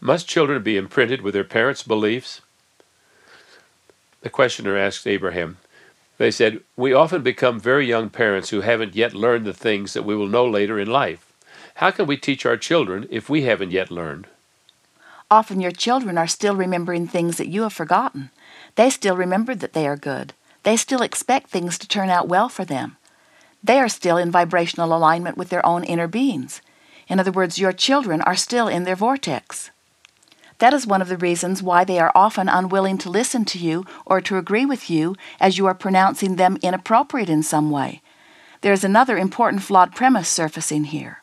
Must children be imprinted with their parents' beliefs? The questioner asked Abraham. They said, "We often become very young parents who haven't yet learned the things that we will know later in life. How can we teach our children if we haven't yet learned?" Often your children are still remembering things that you have forgotten. They still remember that they are good. They still expect things to turn out well for them. They are still in vibrational alignment with their own inner beings. In other words, your children are still in their vortex. That is one of the reasons why they are often unwilling to listen to you or to agree with you as you are pronouncing them inappropriate in some way. There is another important flawed premise surfacing here.